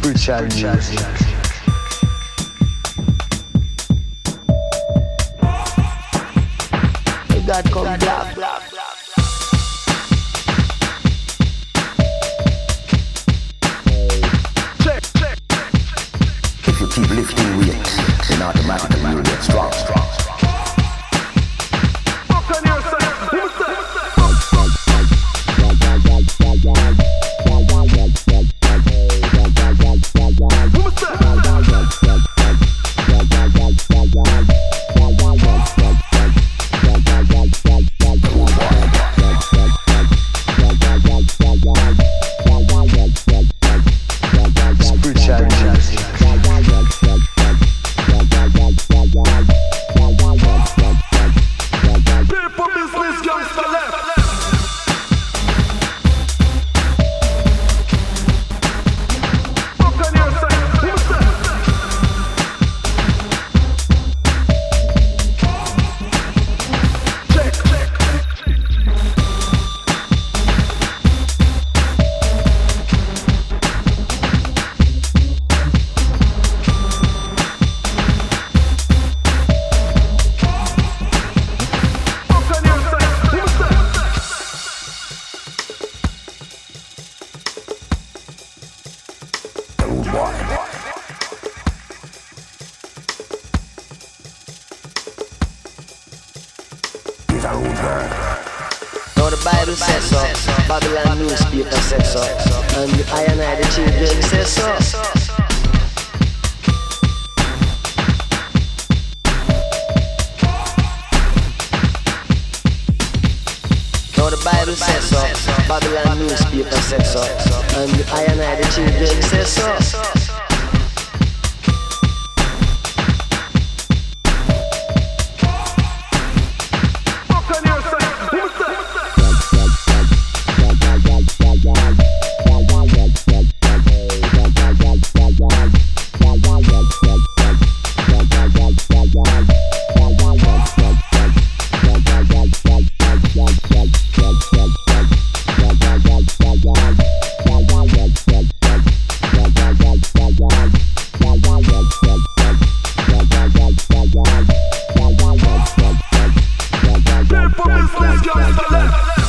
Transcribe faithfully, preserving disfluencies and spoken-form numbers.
Spiritual music. God come black. If you keep lifting weights, then automatically you'll get strong, strong, strong. Now the Bible says so, Babylon newspaper says so, and I and I the children says so. Now the Bible says so, Babylon newspaper says so, and I and I the children says so. Let's go.